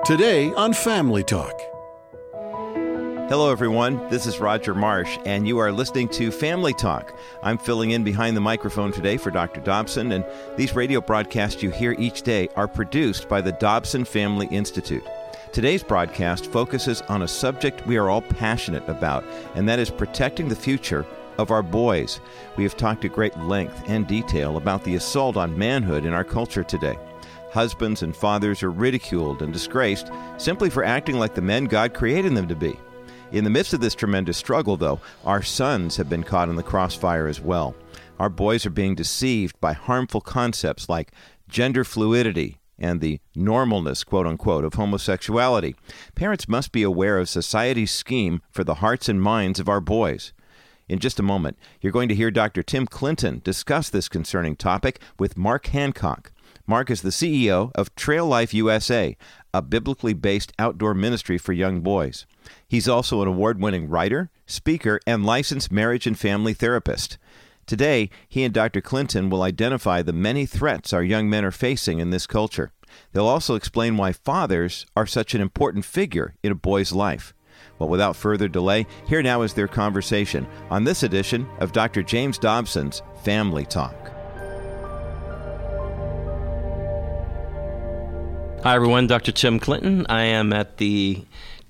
Today on Family Talk. Hello, everyone. This is Roger Marsh, and you are listening to Family Talk. I'm filling in behind the microphone today for Dr. Dobson, and these radio broadcasts you hear each day are produced by the Dobson Family Institute. Today's broadcast focuses on a subject we are all passionate about, and that is protecting the future of our boys. We have talked at great length and detail about the assault on manhood in our culture today. Husbands and fathers are ridiculed and disgraced simply for acting like the men God created them to be. In the midst of this tremendous struggle, though, our sons have been caught in the crossfire as well. Our boys are being deceived by harmful concepts like gender fluidity and the normalness, quote-unquote, of homosexuality. Parents must be aware of society's scheme for the hearts and minds of our boys. In just a moment, you're going to hear Dr. Tim Clinton discuss this concerning topic with Mark Hancock. Mark is the CEO of Trail Life USA, a biblically based outdoor ministry for young boys. He's also an award-winning writer, speaker, and licensed marriage and family therapist. Today, he and Dr. Clinton will identify the many threats our young men are facing in this culture. They'll also explain why fathers are such an important figure in a boy's life. Well, without further delay, here now is their conversation on this edition of Dr. James Dobson's Family Talk. Hi, everyone. Dr. Tim Clinton. I am at the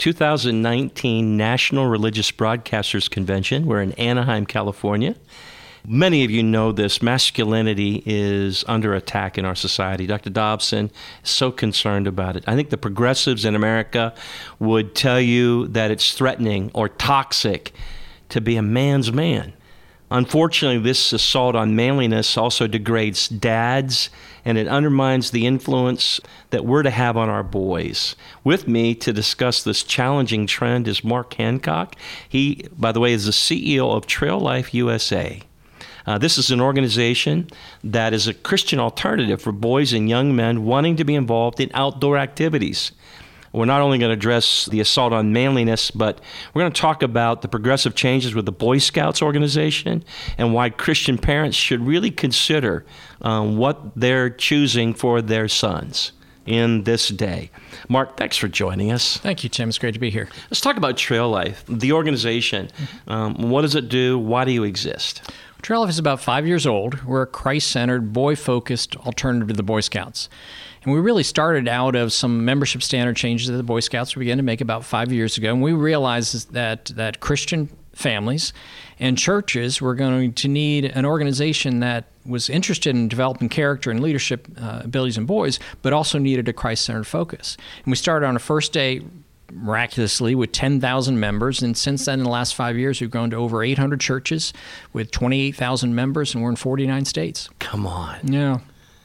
2019 National Religious Broadcasters Convention. We're in Anaheim, California. Many of you know this. Masculinity is under attack in our society. Dr. Dobson is so concerned about it. I think the progressives in America would tell you that it's threatening or toxic to be a man's man. Unfortunately, this assault on manliness also degrades dads, and it undermines the influence that we're to have on our boys. With me to discuss this challenging trend is Mark Hancock. He, by the way, is the CEO of Trail Life USA. This is an organization that is a Christian alternative for boys and young men wanting to be involved in outdoor activities. We're not only going to address the assault on manliness, but we're going to talk about the progressive changes with the Boy Scouts organization and why Christian parents should really consider what they're choosing for their sons in this day. Mark, thanks for joining us. Thank you, Tim. It's great to be here. Let's talk about Trail Life, the organization. What does it do? Why do you exist? Trail Life is about 5 years old. We're a Christ-centered, boy-focused alternative to the Boy Scouts. And we really started out of some membership standard changes that the Boy Scouts began to make about 5 years ago. And we realized that Christian families and churches were going to need an organization that was interested in developing character and leadership abilities in boys, but also needed a Christ-centered focus. And we started on a first day miraculously with 10,000 members, and since then in the last 5 years we've grown to over 800 churches with 28,000 members, and we're in 49 states. Come on. Yeah.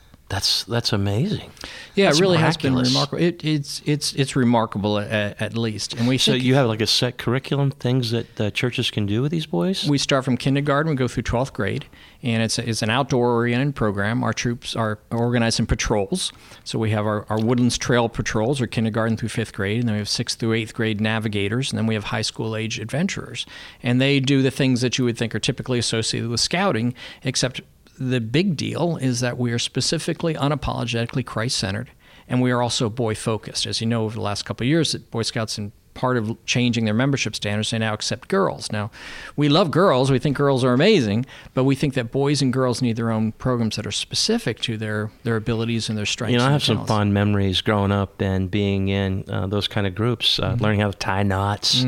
That's amazing. Yeah, That's it really miraculous. has been remarkable. It's remarkable at least. And we So think you have like a set curriculum, things that churches can do with these boys? we start from kindergarten, we go through 12th grade, and it's an outdoor-oriented program. Our troops are organized in patrols. So we have our Woodlands Trail patrols, or kindergarten through 5th grade, and then we have 6th through 8th grade navigators, and then we have high school-age adventurers. And they do the things that you would think are typically associated with scouting, except the big deal is that we are specifically, unapologetically Christ-centered, and we are also boy-focused. As you know, over the last couple of years, Boy Scouts, in part of changing their membership standards, they now accept girls. Now, we love girls. We think girls are amazing, but we think that boys and girls need their own programs that are specific to their abilities and their strengths. You know, I and have some talents. fond memories growing up and being in those kind of groups, learning how to tie knots,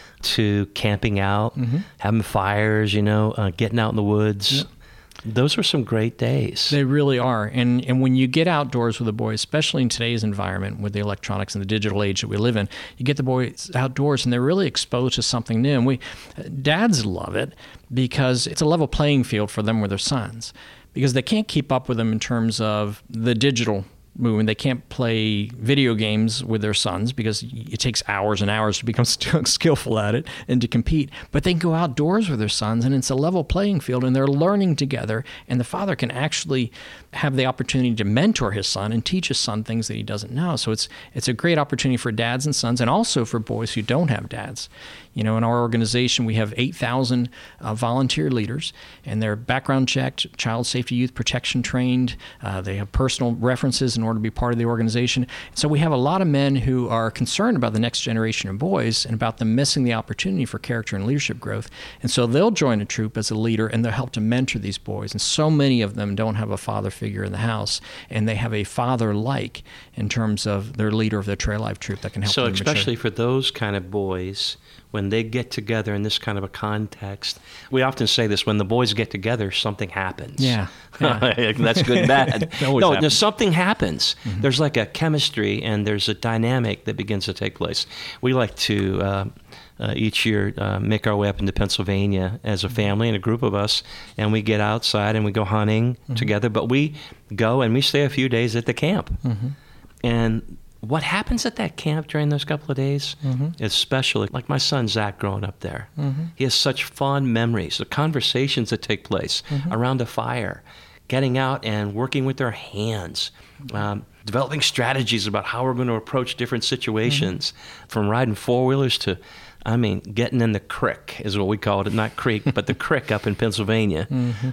to camping out, having fires, getting out in the woods. Yep. Those are some great days. They really are. And when you get outdoors with the boys, especially in today's environment with the electronics and the digital age that we live in, you get the boys outdoors and they're really exposed to something new. And dads love it because it's a level playing field for them with their sons, because they can't keep up with them in terms of the digital movement. They can't play video games with their sons because it takes hours and hours to become skillful at it and to compete. But they can go outdoors with their sons, and it's a level playing field, and they're learning together, and the father can actually have the opportunity to mentor his son and teach his son things that he doesn't know. So it's a great opportunity for dads and sons, and also for boys who don't have dads. You know, in our organization, we have 8,000 volunteer leaders, and they're background checked, child safety, youth protection trained. They have personal references and in order to be part of the organization. So we have a lot of men who are concerned about the next generation of boys and about them missing the opportunity for character and leadership growth. And so they'll join a troop as a leader, and they'll help to mentor these boys. And so many of them don't have a father figure in the house, and they have a father-like in terms of their leader of their trail life troop that can help them mature. So especially for those kind of boys, when they get together in this kind of a context, we often say this, when the boys get together, something happens. Yeah. That's good and bad. No, something happens. Mm-hmm. There's like a chemistry and there's a dynamic that begins to take place. We like to each year make our way up into Pennsylvania as a family and a group of us, and we get outside and we go hunting together, but we go and we stay a few days at the camp. Mm-hmm. And what happens at that camp during those couple of days is special. Like my son Zach growing up there, he has such fond memories, the conversations that take place around a fire, getting out and working with their hands, developing strategies about how we're going to approach different situations, from riding four-wheelers to, getting in the crick is what we call it, not creek, but the crick up in Pennsylvania.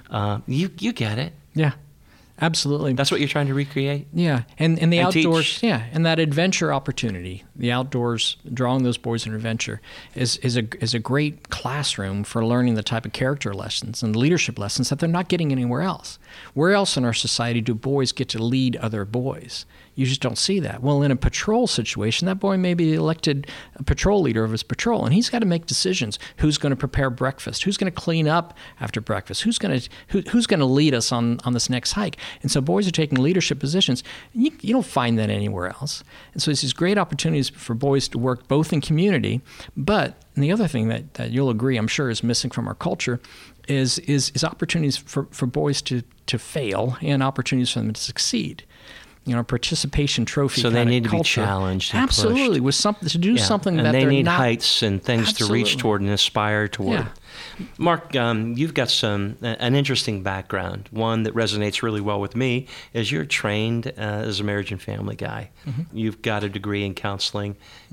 You get it. Yeah. Absolutely. That's what you're trying to recreate? Yeah. And the outdoors, teach. yeah, and that adventure opportunity, the outdoors, drawing those boys in adventure is a great classroom for learning the type of character lessons and leadership lessons that they're not getting anywhere else. Where else in our society do boys get to lead other boys? You just don't see that. Well, in a patrol situation, that boy may be elected a patrol leader of his patrol, and he's got to make decisions. Who's going to prepare breakfast? Who's going to clean up after breakfast? Who's going to lead us on this next hike? And so boys are taking leadership positions. You don't find that anywhere else. And so there's these great opportunities for boys to work both in community, but and the other thing that you'll agree, I'm sure, is missing from our culture is opportunities for boys to fail and opportunities for them to succeed. Participation trophy. So they need to culture. Be challenged. And absolutely, pushed. with something to do something and that they they're need not. heights and things Absolutely. To reach toward and aspire toward. Yeah. Mark, you've got an interesting background. One that resonates really well with me is you're trained as a marriage and family guy. You've got a degree in counseling.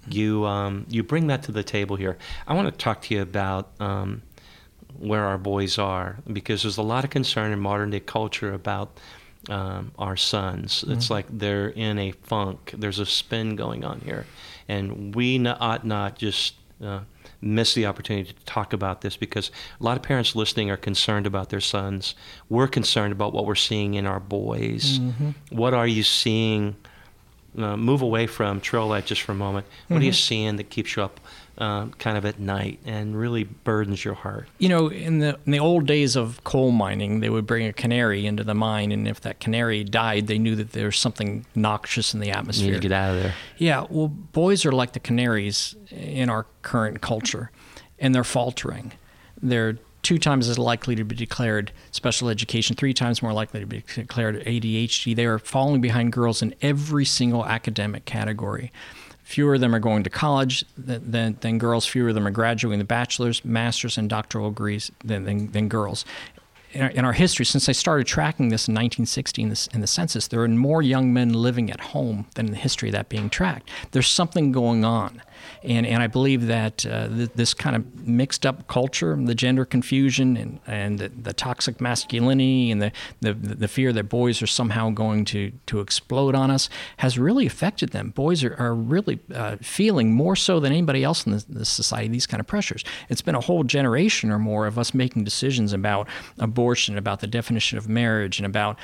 You bring that to the table here. I want to talk to you about where our boys are, because there's a lot of concern in modern day culture about our sons. It's like they're in a funk. There's a spin going on here. And we ought not just miss the opportunity to talk about this, because a lot of parents listening are concerned about their sons. We're concerned about what we're seeing in our boys. What are you seeing? Move away from trail life just for a moment. What are you seeing that keeps you up kind of at night and really burdens your heart? In the old days of coal mining, they would bring a canary into the mine, and if that canary died, they knew that there was something noxious in the atmosphere. You need to get out of there. Yeah, well, boys are like the canaries in our current culture, and they're faltering. They're 2 times as likely to be declared special education, 3 times more likely to be declared ADHD. They are falling behind girls in every single academic category. Fewer of them are going to college than girls. Fewer of them are graduating with bachelor's, master's, and doctoral degrees than girls. In our history, since I started tracking this in 1960 in the census, there are more young men living at home than in the history of that being tracked. There's something going on. And I believe that this kind of mixed up culture, the gender confusion and the toxic masculinity and the fear that boys are somehow going to explode on us has really affected them. Boys are really feeling more so than anybody else in this society these kind of pressures. It's been a whole generation or more of us making decisions about abortion, about the definition of marriage, and about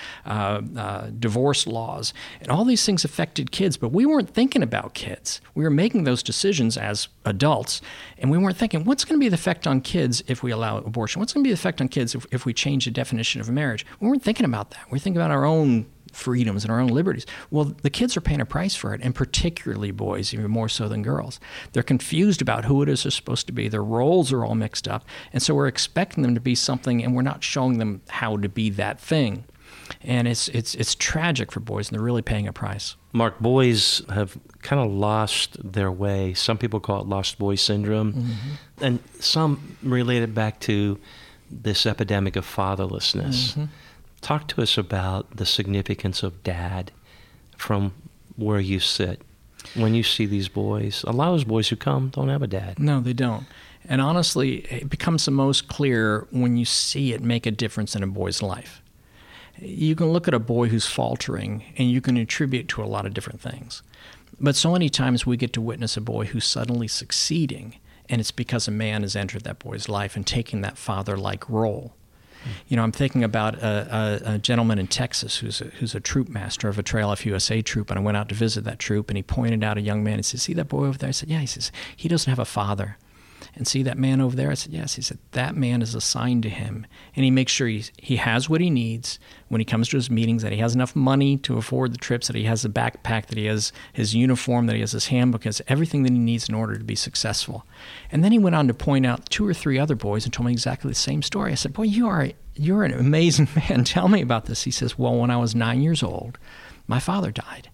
divorce laws. And all these things affected kids, but we weren't thinking about kids. We were making those decisions as adults, and we weren't thinking, what's going to be the effect on kids if we allow abortion? What's going to be the effect on kids if we change the definition of marriage? We weren't thinking about that. We're thinking about our own freedoms and our own liberties. Well, the kids are paying a price for it, and particularly boys, even more so than girls. They're confused about who it is they're supposed to be. Their roles are all mixed up, and so we're expecting them to be something, and we're not showing them how to be that thing. And it's tragic for boys, and they're really paying a price. Mark, boys have kind of lost their way. Some people call it lost boy syndrome, and some relate it back to this epidemic of fatherlessness. Talk to us about the significance of dad from where you sit. When you see these boys, a lot of those boys who come don't have a dad. No, they don't. And honestly, it becomes the most clear when you see it make a difference in a boy's life. you can look at a boy who's faltering and you can attribute to a lot of different things. But so many times we get to witness a boy who's suddenly succeeding, and it's because a man has entered that boy's life and taken that father-like role. You know, I'm thinking about a gentleman in Texas who's a troop master of a Trail Life USA troop, and I went out to visit that troop, and he pointed out a young man and said, "See that boy over there?" I said, "Yeah." He says, "He doesn't have a father." And see that man over there? I said, "Yes." He said, "That man is assigned to him." And he makes sure he has what he needs when he comes to his meetings, that he has enough money to afford the trips, that he has a backpack, that he has his uniform, that he has his handbook, has everything that he needs in order to be successful. And then he went on to point out 2 or 3 other boys and told me exactly the same story. I said, "Boy, you're an amazing man. Tell me about this." He says, "Well, when I was 9 years old, my father died.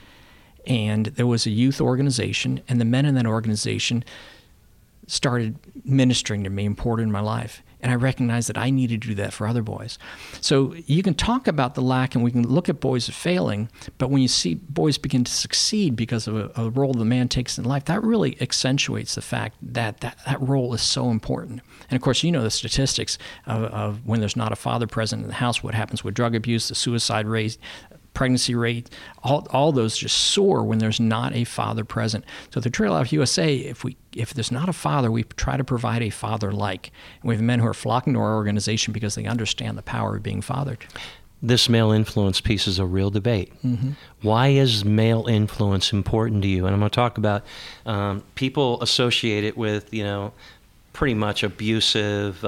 And there was a youth organization, and the men in that organization started ministering to me and poured into my life. And I recognized that I needed to do that for other boys." So you can talk about the lack, and we can look at boys failing, but when you see boys begin to succeed because of a role the man takes in life, that really accentuates the fact that that role is so important. And of course, you know the statistics of when there's not a father present in the house, what happens with drug abuse, the suicide rate, pregnancy rate, all those just soar when there's not a father present. So the Trail Life USA, if there's not a father, we try to provide a father-like. And we have men who are flocking to our organization because they understand the power of being fathered. This male influence piece is a real debate. Mm-hmm. Why is male influence important to you? And I'm going to talk about people associate it with, pretty much abusive,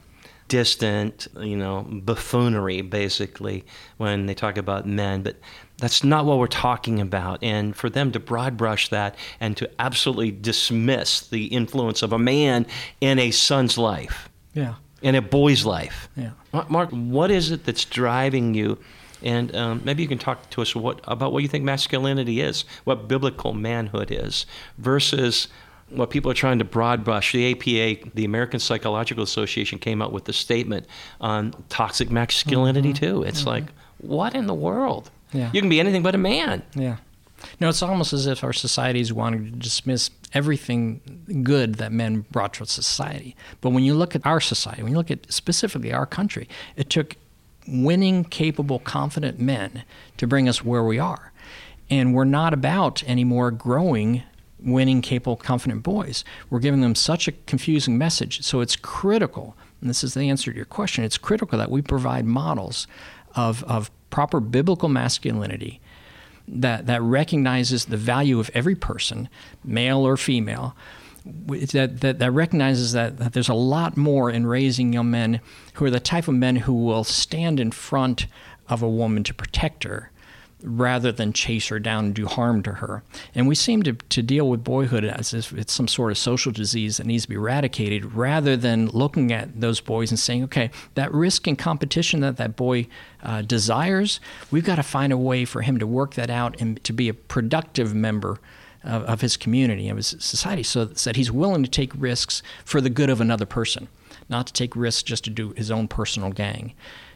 distant, buffoonery, basically, when they talk about men. But that's not what we're talking about. And for them to broad brush that and to absolutely dismiss the influence of a man in a son's life, in a boy's life. Yeah. Mark, what is it that's driving you? And maybe you can talk to us about what you think masculinity is, what biblical manhood is, versus what people are trying to broad brush. The APA, the American Psychological Association, came out with a statement on toxic masculinity too. It's like, what in the world? Yeah. You can be anything but a man. Yeah. No, it's almost as if our society is wanting to dismiss everything good that men brought to society. But when you look at our society, when you look at specifically our country, it took winning, capable, confident men to bring us where we are. And we're not about anymore growing winning, capable, confident boys. We're giving them such a confusing message. So it's critical, and this is the answer to your question, it's critical that we provide models of proper biblical masculinity that recognizes the value of every person, male or female, that recognizes that there's a lot more in raising young men who are the type of men who will stand in front of a woman to protect her, rather than chase her down and do harm to her. And we seem to deal with boyhood as if it's some sort of social disease that needs to be eradicated, rather than looking at those boys and saying, okay, that risk and competition that boy desires, we've got to find a way for him to work that out and to be a productive member of his community, of his society, so that he's willing to take risks for the good of another person, not to take risks just to do his own personal gain.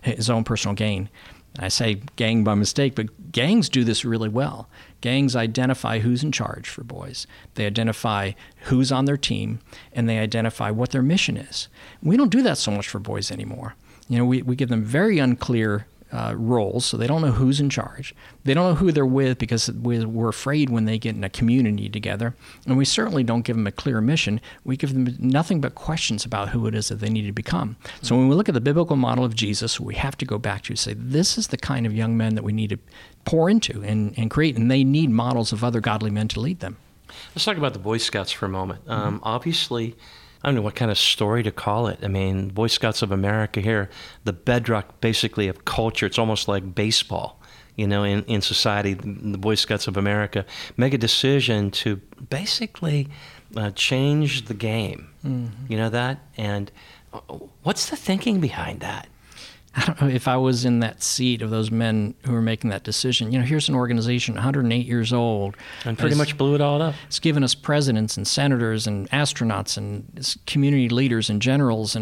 I say gang by mistake, but gangs do this really well. Gangs identify who's in charge for boys. They identify who's on their team, and they identify what their mission is. We don't do that so much for boys anymore. We give them very unclear roles, so they don't know who's in charge. They don't know who they're with because we're afraid when they get in a community together. And we certainly don't give them a clear mission. We give them nothing but questions about who it is that they need to become. So when we look at the biblical model of Jesus, we have to go back to say, this is the kind of young men that we need to pour into and create, and they need models of other godly men to lead them. Let's talk about the Boy Scouts for a moment. Obviously, I don't know what kind of story to call it. I mean, Boy Scouts of America here, the bedrock basically of culture. It's almost like baseball, in society. The Boy Scouts of America make a decision to basically change the game. Mm-hmm. You know that? And what's the thinking behind that? I don't know if I was in that seat of those men who were making that decision. Here's an organization, 108 years old. And pretty much blew it all up. It's given us presidents and senators and astronauts and community leaders and generals. And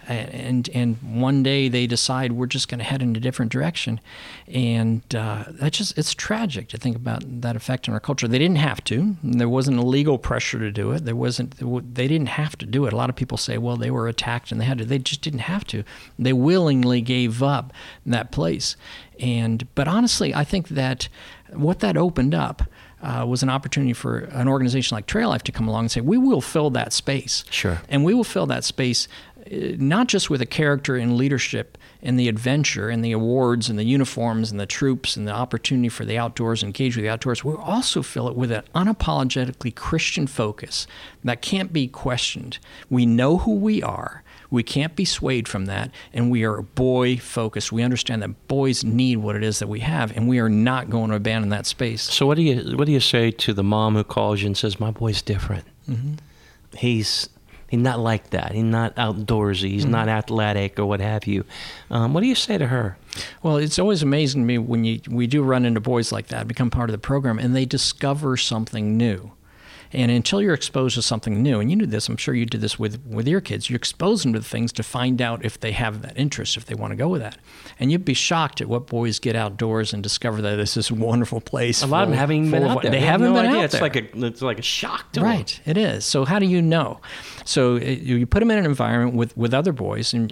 and one day they decide we're just going to head in a different direction, and it's tragic to think about that effect on our culture. They didn't have to. There wasn't a legal pressure to do it. They didn't have to do it. A lot of people say, well, they were attacked and they had to. They just didn't have to. They willingly gave up that place. But honestly, I think that what that opened up was an opportunity for an organization like Trail Life to come along and say, we will fill that space. Sure. And we will fill that space not just with a character in leadership and the adventure and the awards and the uniforms and the troops and the opportunity for the outdoors, engage with the outdoors. We'll also fill it with an unapologetically Christian focus that can't be questioned. We know who we are. We can't be swayed from that, and we are boy-focused. We understand that boys need what it is that we have, and we are not going to abandon that space. So what do you say to the mom who calls you and says, my boy's different? Mm-hmm. He's not like that. He's not outdoorsy. He's not athletic or what have you. What do you say to her? Well, it's always amazing to me when we do run into boys like that, become part of the program, and they discover something new. And until you're exposed to something new, and you do this, I'm sure you did this with your kids, you expose them to things to find out if they have that interest, if they want to go with that. And you'd be shocked at what boys get outdoors and discover that this is a wonderful place. A lot of them haven't been out there. They haven't been out there. It's like a shock to them. Right, it is. So how do you know? So you put them in an environment with other boys and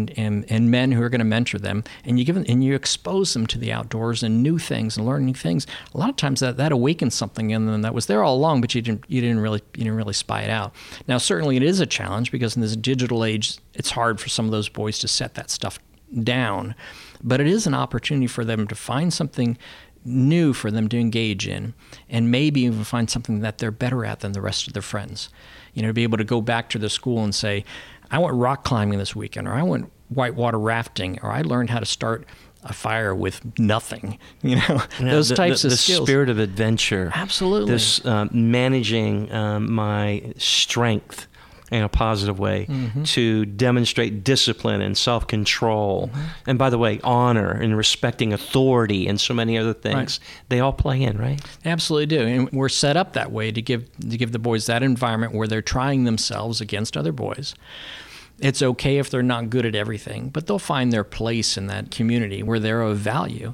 men who are going to mentor them, and you expose them to the outdoors and new things and learning things. A lot of times that awakens something in them that was there all along, but you didn't really spy it out. Now, certainly it is a challenge because in this digital age, it's hard for some of those boys to set that stuff down. But it is an opportunity for them to find something new for them to engage in, and maybe even find something that they're better at than the rest of their friends. To be able to go back to the school and say, I went rock climbing this weekend, or I went whitewater rafting, or I learned how to start a fire with nothing, those types of skills. The spirit of adventure. Absolutely. This managing my strength in a positive way, to demonstrate discipline and self-control. And by the way, honor and respecting authority and so many other things. Right. They all play in, right? They absolutely do. And we're set up that way to give the boys that environment where they're trying themselves against other boys. It's okay if they're not good at everything, but they'll find their place in that community where they're of value.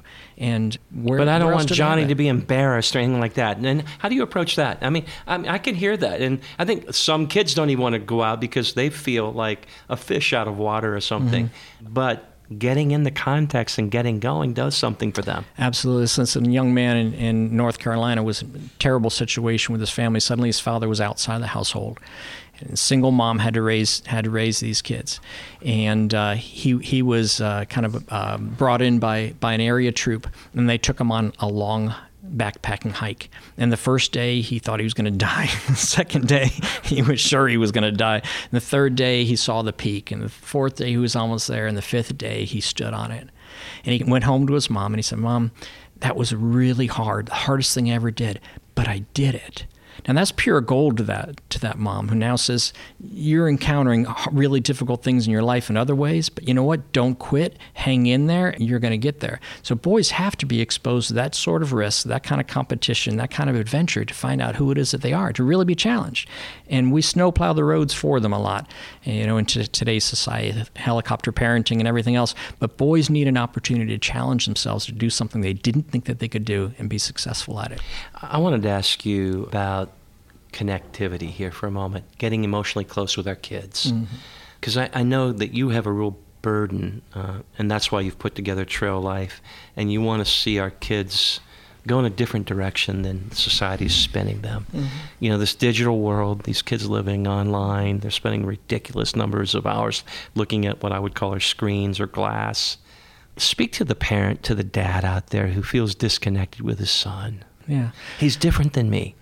But I don't want Johnny to be embarrassed or anything like that. And how do you approach that? I mean, I can hear that. And I think some kids don't even want to go out because they feel like a fish out of water or something. But getting in the context and getting going does something for them. Absolutely. Since a young man in North Carolina was in a terrible situation with his family, suddenly his father was outside the household. And a single mom had to raise these kids, and he was brought in by an area troop, and they took him on a long backpacking hike. And the first day he thought he was going to die. The second day he was sure he was going to die. And the third day he saw the peak, and the fourth day he was almost there, and the fifth day he stood on it. And he went home to his mom and he said, "Mom, that was really hard, the hardest thing I ever did, but I did it." And that's pure gold to that mom, who now says, you're encountering really difficult things in your life in other ways, but you know what? Don't quit. Hang in there. You're going to get there. So boys have to be exposed to that sort of risk, that kind of competition, that kind of adventure to find out who it is that they are, to really be challenged. And we snowplow the roads for them a lot, in today's society, helicopter parenting and everything else. But boys need an opportunity to challenge themselves to do something they didn't think that they could do and be successful at it. I wanted to ask you about connectivity here for a moment, getting emotionally close with our kids. Because I know that you have a real burden, and that's why you've put together Trail Life, and you want to see our kids go in a different direction than society's spinning them. This digital world, these kids living online, they're spending ridiculous numbers of hours looking at what I would call our screens or glass. Speak to the parent, to the dad out there who feels disconnected with his son. Yeah, he's different than me.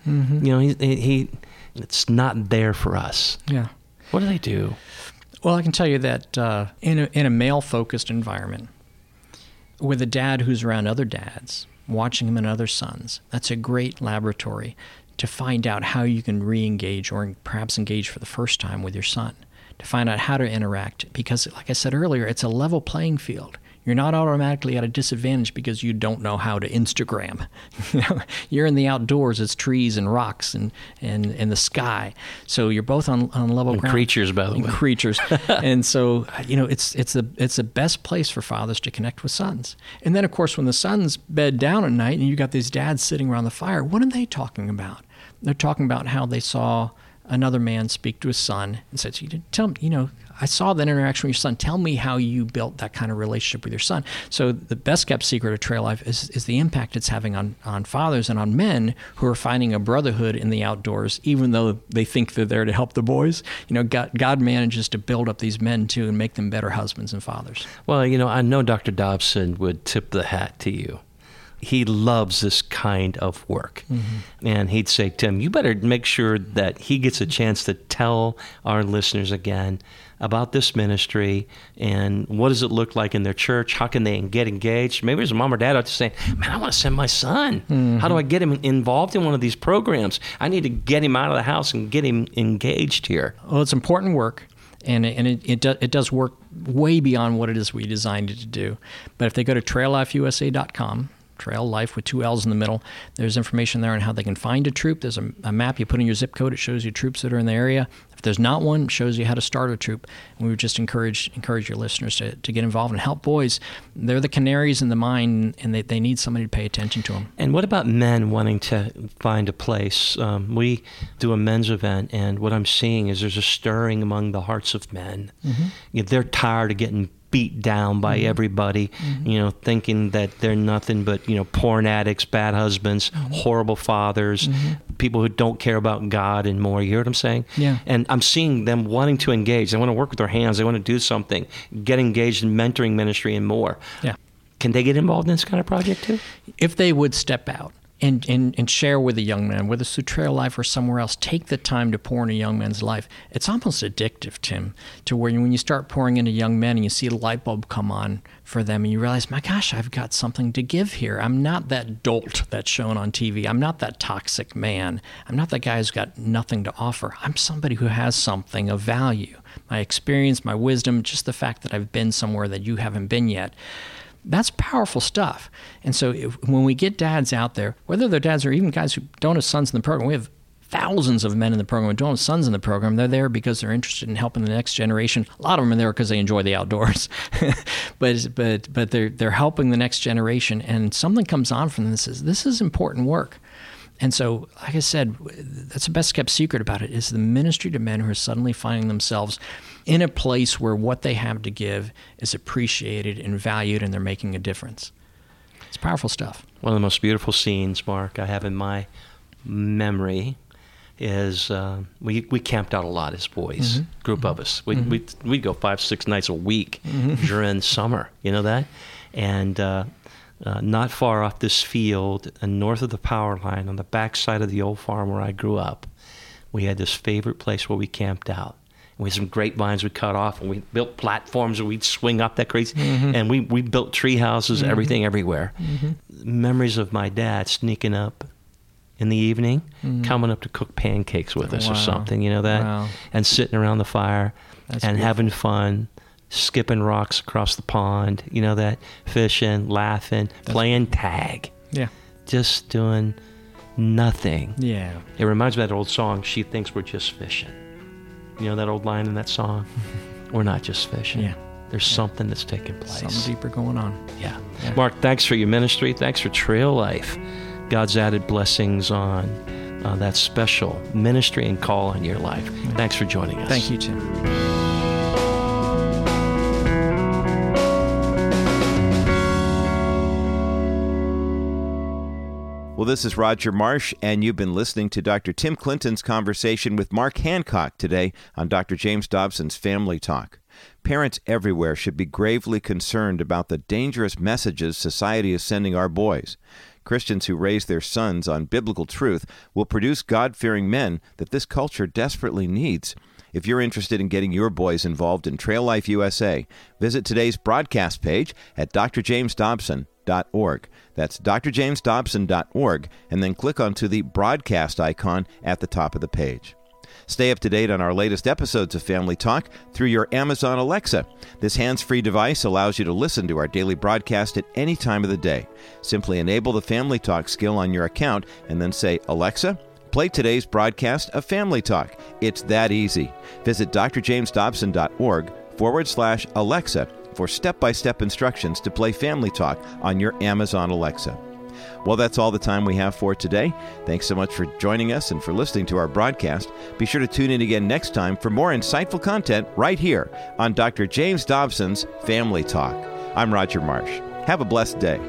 He it's not there for us. Yeah. What do they do? Well, I can tell you that in a male-focused environment, with a dad who's around other dads, watching him and other sons, that's a great laboratory to find out how you can re-engage or perhaps engage for the first time with your son, to find out how to interact. Because, like I said earlier, it's a level playing field. you're not automatically at a disadvantage because you don't know how to Instagram. You're in the outdoors. It's trees and rocks and the sky. So you're both on level ground. Creatures, by the way. Creatures. And so, it's the best place for fathers to connect with sons. And then, of course, when the sons bed down at night and you got these dads sitting around the fire, what are they talking about? They're talking about how they saw another man speak to his son and said, I saw that interaction with your son. Tell me how you built that kind of relationship with your son. So the best kept secret of trail life is the impact it's having on fathers and on men who are finding a brotherhood in the outdoors, even though they think they're there to help the boys. God manages to build up these men too and make them better husbands and fathers. Well, I know Dr. Dobson would tip the hat to you. He loves this kind of work. Mm-hmm. And he'd say, Tim, you better make sure that he gets a chance to tell our listeners again about this ministry and what does it look like in their church? How can they get engaged? Maybe there's a mom or dad out there saying, man, I want to send my son. Mm-hmm. How do I get him involved in one of these programs? I need to get him out of the house and get him engaged here. Well, it's important work. And it does work way beyond what it is we designed it to do. But if they go to traillifeusa.com, Trail Life with 2 L's in the middle. There's information there on how they can find a troop. There's a map you put in your zip code. It shows you troops that are in the area. If there's not one, it shows you how to start a troop. And we would just encourage your listeners to get involved and help boys. They're the canaries in the mine, and they need somebody to pay attention to them. And what about men wanting to find a place? We do a men's event, and what I'm seeing is there's a stirring among the hearts of men. Mm-hmm. They're tired of getting beat down by everybody, thinking that they're nothing but, porn addicts, bad husbands, horrible fathers, people who don't care about God and more. You hear what I'm saying? Yeah. And I'm seeing them wanting to engage. They want to work with their hands. They want to do something, get engaged in mentoring ministry and more. Yeah. Can they get involved in this kind of project too? If they would step out and share with a young man, whether it's through Trail Life or somewhere else, take the time to pour in a young man's life. It's almost addictive, Tim, to where when you start pouring into young men and you see a light bulb come on for them and you realize, my gosh, I've got something to give here. I'm not that dolt that's shown on TV. I'm not that toxic man. I'm not that guy who's got nothing to offer. I'm somebody who has something of value. My experience, my wisdom, just the fact that I've been somewhere that you haven't been yet. That's powerful stuff. And so when we get dads out there, whether they're dads or even guys who don't have sons in the program, we have thousands of men in the program who don't have sons in the program. They're there because they're interested in helping the next generation. A lot of them are there because they enjoy the outdoors. but they're helping the next generation, and something comes on from them that says, this is important work. And so, like I said, that's the best kept secret about it, is the ministry to men who are suddenly finding themselves in a place where what they have to give is appreciated and valued, and they're making a difference. It's powerful stuff. One of the most beautiful scenes, Mark, I have in my memory is we camped out a lot as boys, group of us. We'd go 5-6 nights a week during summer, you know that? And not far off this field and north of the power line on the backside of the old farm where I grew up, we had this favorite place where we camped out. And we had some grapevines we cut off, and we built platforms and we'd swing up that crazy. And we built tree houses, everything everywhere. Memories of my dad sneaking up in the evening, coming up to cook pancakes with us or something, you know that? Wow. And sitting around the fire and having fun. Skipping rocks across the pond, you know that, fishing, laughing, playing tag. Yeah. Just doing nothing. Yeah. It reminds me of that old song, She Thinks We're Just Fishing. You know that old line in that song? We're not just fishing. Yeah. There's something that's taking place. Something deeper going on. Yeah. Mark, thanks for your ministry. Thanks for Trail Life. God's added blessings on that special ministry and call on your life. Thanks for joining us. Thank you, Tim. Well, this is Roger Marsh, and you've been listening to Dr. Tim Clinton's conversation with Mark Hancock today on Dr. James Dobson's Family Talk. Parents everywhere should be gravely concerned about the dangerous messages society is sending our boys. Christians who raise their sons on biblical truth will produce God-fearing men that this culture desperately needs. If you're interested in getting your boys involved in Trail Life USA, visit today's broadcast page at drjamesdobson.org. That's drjamesdobson.org, and then click onto the broadcast icon at the top of the page. Stay up to date on our latest episodes of Family Talk through your Amazon Alexa. This hands-free device allows you to listen to our daily broadcast at any time of the day. Simply enable the Family Talk skill on your account and then say, "Alexa, play today's broadcast of Family Talk." It's that easy. Visit drjamesdobson.org/Alexa for step-by-step instructions to play Family Talk on your Amazon Alexa. Well, that's all the time we have for today. Thanks so much for joining us and for listening to our broadcast. Be sure to tune in again next time for more insightful content right here on Dr. James Dobson's Family Talk. I'm Roger Marsh. Have a blessed day.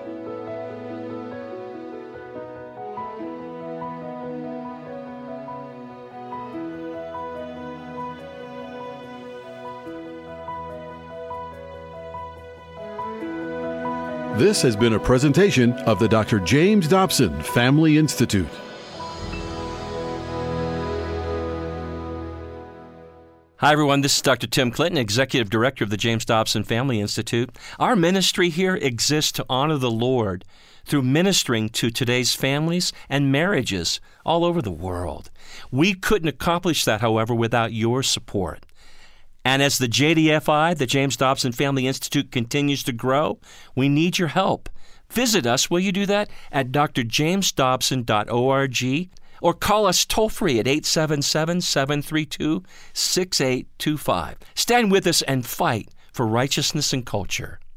This has been a presentation of the Dr. James Dobson Family Institute. Hi, everyone. This is Dr. Tim Clinton, Executive Director of the James Dobson Family Institute. Our ministry here exists to honor the Lord through ministering to today's families and marriages all over the world. We couldn't accomplish that, however, without your support. And as the JDFI, the James Dobson Family Institute, continues to grow, we need your help. Visit us, will you do that, at drjamesdobson.org, or call us toll-free at 877-732-6825. Stand with us and fight for righteousness and culture.